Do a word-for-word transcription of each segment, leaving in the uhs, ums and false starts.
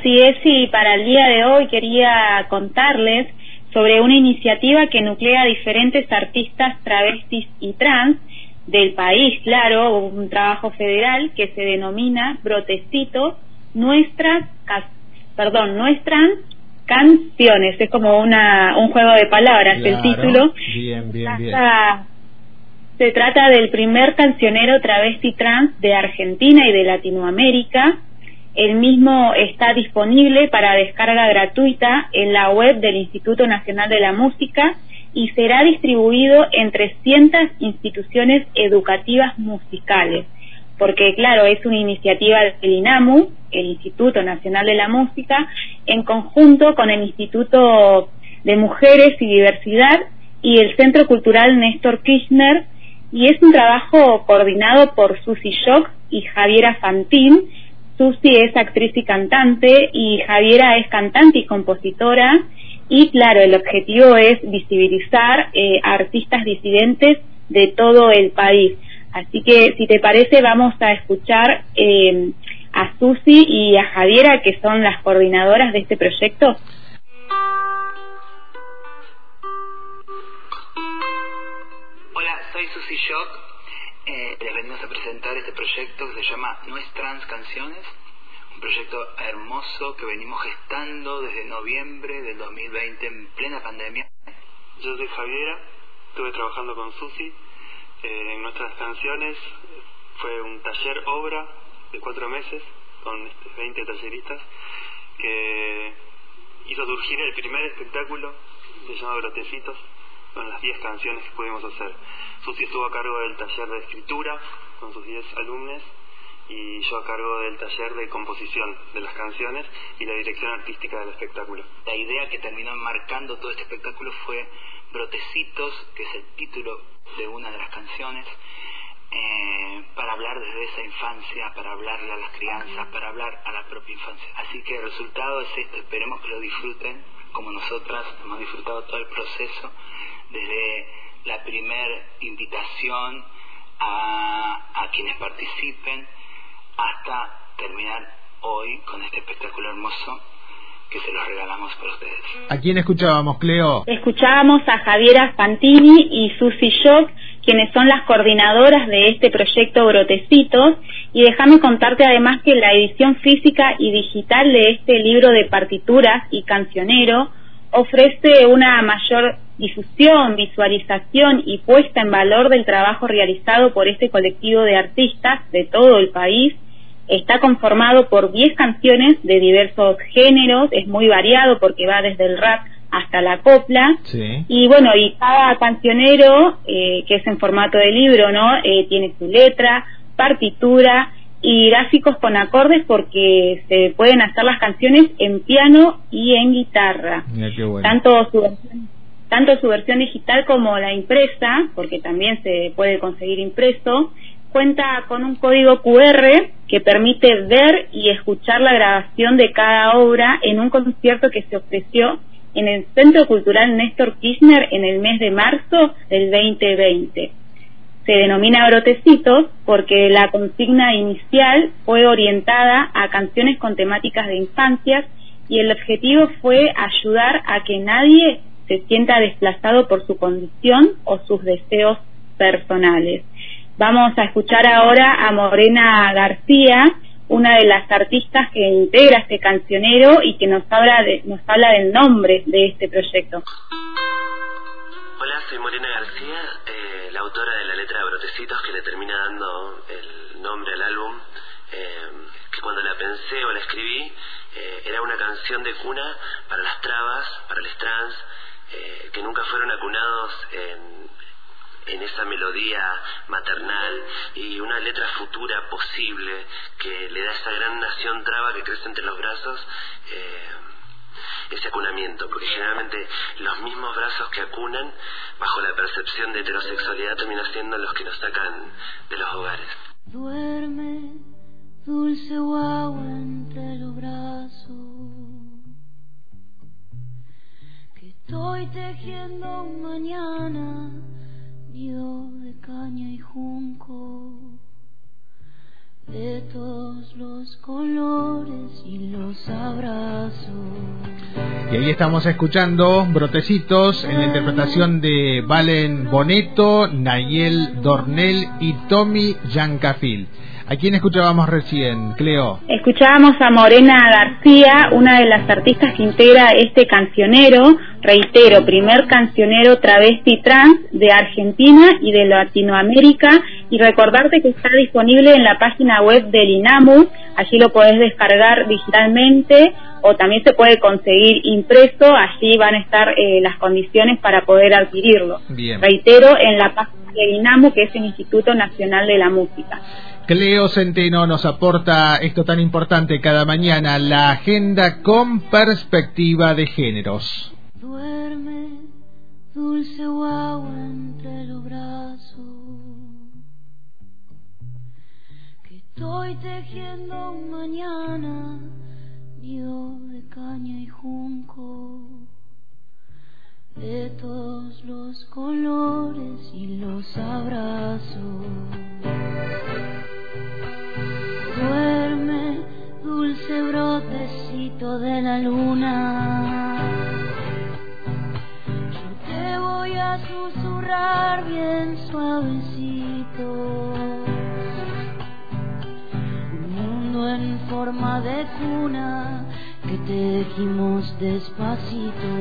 así es, y para el día de hoy quería contarles sobre una iniciativa que nuclea a diferentes artistas travestis y trans del país, claro, un trabajo federal que se denomina Brotecitos, nuestras, perdón, nuestras canciones. Es como una un juego de palabras, claro, el título. Bien, bien, bien. Se trata del primer cancionero travesti trans de Argentina y de Latinoamérica. El mismo está disponible para descarga gratuita en la web del Instituto Nacional de la Música y será distribuido en trescientas instituciones educativas musicales, porque claro, es una iniciativa del INAMU, el Instituto Nacional de la Música, en conjunto con el Instituto de Mujeres y Diversidad y el Centro Cultural Néstor Kirchner, y es un trabajo coordinado por Susi Shock y Javiera Fantín. Susi es actriz y cantante y Javiera es cantante y compositora, y claro, el objetivo es visibilizar eh, a artistas disidentes de todo el país. Así que, si te parece, vamos a escuchar eh, a Susi y a Javiera, que son las coordinadoras de este proyecto. Hola, soy Susi Shock. Eh, les venimos a presentar este proyecto que se llama Nuestras Canciones, un proyecto hermoso que venimos gestando desde noviembre del dos mil veinte en plena pandemia. Yo soy Javiera, estuve trabajando con Susi eh, en Nuestras Canciones. Fue un taller obra de cuatro meses con veinte talleristas que hizo surgir el primer espectáculo, se llama Brotecitos, con las diez canciones que pudimos hacer. Susi estuvo a cargo del taller de escritura con sus diez alumnos y yo a cargo del taller de composición de las canciones y la dirección artística del espectáculo. La idea que terminó enmarcando todo este espectáculo fue Brotecitos, que es el título de una de las canciones, eh, para hablar desde esa infancia, para hablarle a las crianzas, para hablar a la propia infancia. Así que el resultado es esto, esperemos que lo disfruten como nosotras hemos disfrutado todo el proceso, desde la primera invitación a, a quienes participen hasta terminar hoy con este espectáculo hermoso que se los regalamos para ustedes. ¿A quién escuchábamos, Cleo? Escuchábamos a Javiera Fantini y Susi Shock, quienes son las coordinadoras de este proyecto Brotecitos, y déjame contarte además que la edición física y digital de este libro de partituras y cancionero ofrece una mayor difusión, visualización y puesta en valor del trabajo realizado por este colectivo de artistas de todo el país. Está conformado por diez canciones de diversos géneros, es muy variado porque va desde el rap hasta la copla, sí. Y bueno, y cada cancionero, eh, que es en formato de libro, ¿no? Eh, tiene su letra, partitura y gráficos con acordes, porque se pueden hacer las canciones en piano y en guitarra. Mira qué bueno. Tanto su versión, tanto su versión digital como la impresa, porque también se puede conseguir impreso, cuenta con un código cu erre que permite ver y escuchar la grabación de cada obra en un concierto que se ofreció en el Centro Cultural Néstor Kirchner en el mes de marzo del veinte veinte. Se denomina Brotecitos porque la consigna inicial fue orientada a canciones con temáticas de infancias y el objetivo fue ayudar a que nadie se sienta desplazado por su condición o sus deseos personales. Vamos a escuchar ahora a Morena García, una de las artistas que integra este cancionero y que nos habla de, nos habla del nombre de este proyecto. Hola, soy Morena García, eh, la autora de la letra de Brotecitos, que le termina dando el nombre al álbum, eh, que cuando la pensé o la escribí, eh, era una canción de cuna para las trabas, para los trans, eh, que nunca fueron acunados en... en esa melodía maternal, y una letra futura posible que le da a esa gran nación traba que crece entre los brazos eh, ese acunamiento, porque generalmente los mismos brazos que acunan bajo la percepción de heterosexualidad terminan siendo los que nos sacan de los hogares. Duerme, dulce guagua entre los brazos, que estoy tejiendo un mañana nido de caña y junco. de todos los colores y los abrazos. Y ahí estamos escuchando Brotecitos en la interpretación de Valen Boneto, Nayel Dornel y Tommy Yancafil. ¿A quién escuchábamos recién, Cleo? Escuchábamos a Morena García, una de las artistas que integra este cancionero, reitero, primer cancionero travesti trans de Argentina y de Latinoamérica, y recordarte que está disponible en la página web del INAMU, allí lo podés descargar digitalmente o también se puede conseguir impreso, allí van a estar eh, las condiciones para poder adquirirlo. Bien. Reitero, en la página del INAMU, que es el Instituto Nacional de la Música. Cleo Centeno nos aporta esto tan importante cada mañana, la agenda con perspectiva de géneros. Duerme, dulce guagua entre los brazos, que estoy tejiendo un mañana, nido de caña y junco, de todos los colores y los abrazos. Duerme, dulce brotecito de la luna, yo te voy a susurrar bien suavecito, un mundo en forma de cuna que tejimos despacito.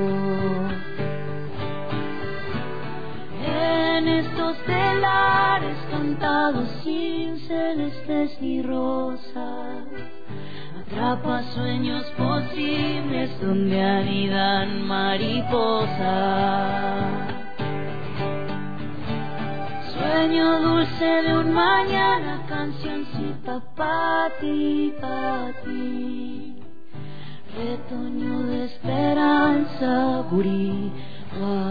En estos telares cantados sin celestes ni rosas, atrapa sueños posibles donde anidan mariposas. Sueño dulce de un mañana, cancioncita pa' ti, pa' ti, retoño de esperanza, gurí.